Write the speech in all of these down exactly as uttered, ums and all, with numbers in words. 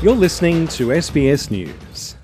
You're listening to S B S News.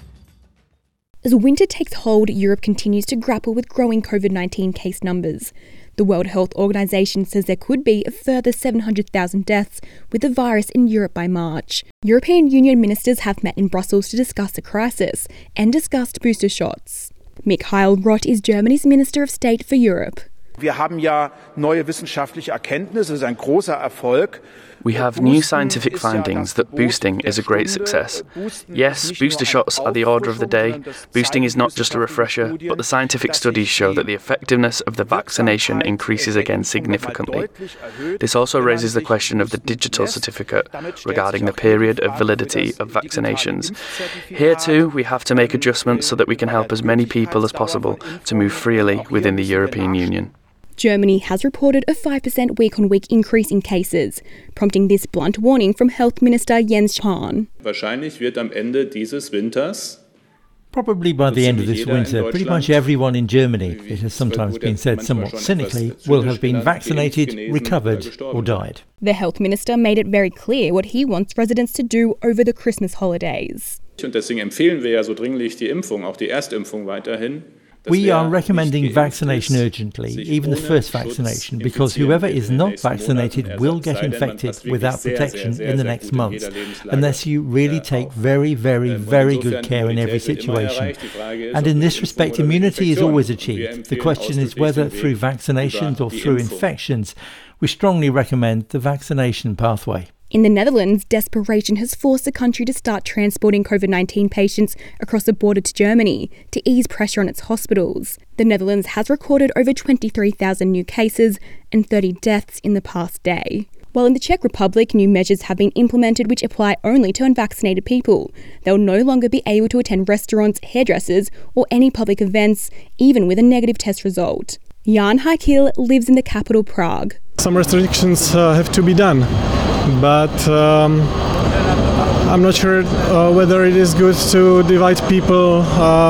As winter takes hold, Europe continues to grapple with growing COVID nineteen case numbers. The World Health Organization says there could be a further seven hundred thousand deaths with the virus in Europe by March. European Union ministers have met in Brussels to discuss the crisis and discussed booster shots. Michael Roth is Germany's Minister of State for Europe. Wir haben ja neue wissenschaftliche Erkenntnisse, es ist ein großer Erfolg. We have new scientific findings that boosting is a great success. Yes, booster shots are the order of the day. Boosting is not just a refresher, but the scientific studies show that the effectiveness of the vaccination increases again significantly. This also raises the question of the digital certificate regarding the period of validity of vaccinations. Here too, we have to make adjustments so that we can help as many people as possible to move freely within the European Union. Germany has reported a five percent week-on-week increase in cases, prompting this blunt warning from Health Minister Jens Spahn. Wahrscheinlich wird am Ende dieses Winters Probably by the end of this winter, pretty much everyone in Germany, it has sometimes been said somewhat cynically, will have been vaccinated, recovered or died. The health minister made it very clear what he wants residents to do over the Christmas holidays. Und deswegen empfehlen wir ja so dringlich die Impfung, auch die Erstimpfung weiterhin. We are recommending vaccination urgently, even the first vaccination, because whoever is not vaccinated will get infected without protection in the next months, unless you really take very, very, very good care in every situation. And in this respect, immunity is always achieved. The question is whether through vaccinations or through infections. We strongly recommend the vaccination pathway. In the Netherlands, desperation has forced the country to start transporting COVID nineteen patients across the border to Germany to ease pressure on its hospitals. The Netherlands has recorded over twenty-three thousand new cases and thirty deaths in the past day. While in the Czech Republic, new measures have been implemented which apply only to unvaccinated people. They will no longer be able to attend restaurants, hairdressers, or any public events, even with a negative test result. Jan Hajkil lives in the capital, Prague. Some restrictions uh, have to be done, but um, I'm not sure uh, whether it is good to divide people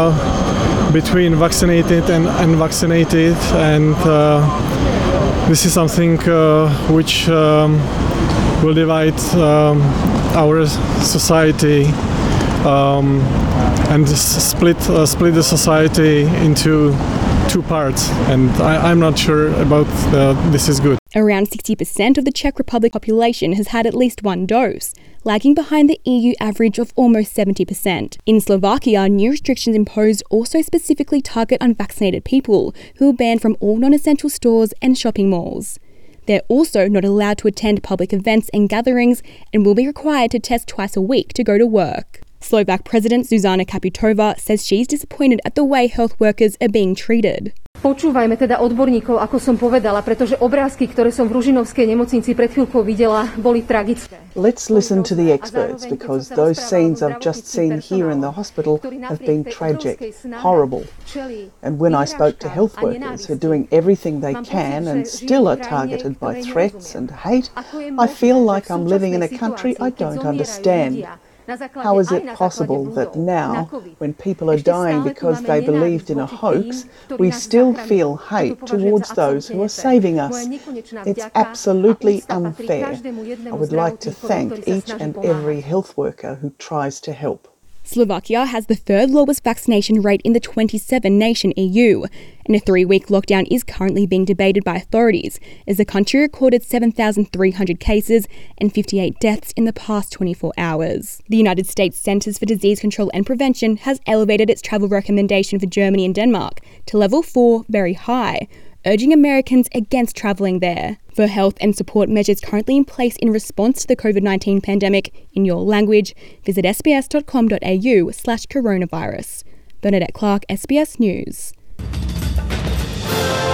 uh, between vaccinated and unvaccinated, and uh, this is something uh, which um, will divide um, our society um, and split uh, split the society into two parts, and I, I'm not sure about uh, this is good. Around sixty percent of the Czech Republic population has had at least one dose, lagging behind the E U average of almost seventy percent. In Slovakia, new restrictions imposed also specifically target unvaccinated people who are banned from all non-essential stores and shopping malls. They're also not allowed to attend public events and gatherings and will be required to test twice a week to go to work. Slovak President Zuzana Kapitova says she's disappointed at the way health workers are being treated. Počúvajme teda odborníkov, ako som povedala, pretože obrázky, ktoré som v Ružinovskej nemocnici pred chvíľkou videla, boli tragické. Let's listen to the experts, because those scenes I've just seen here in the hospital have been tragic, horrible. And when I spoke to health workers who are doing everything they can and still are targeted by threats and hate, I feel like I'm living in a country I don't understand. How is it possible that now, when people are dying because they believed in a hoax, we still feel hate towards those who are saving us? It's absolutely unfair. I would like to thank each and every health worker who tries to help. Slovakia has the third lowest vaccination rate in the twenty-seven nation E U, and a three-week lockdown is currently being debated by authorities as the country recorded seven thousand three hundred cases and fifty-eight deaths in the past twenty-four hours. The United States Centers for Disease Control and Prevention has elevated its travel recommendation for Germany and Denmark to level four, very high, urging Americans against travelling there. For health and support measures currently in place in response to the COVID nineteen pandemic in your language, visit sbs.com.au slash coronavirus. Bernadette Clark, S B S News.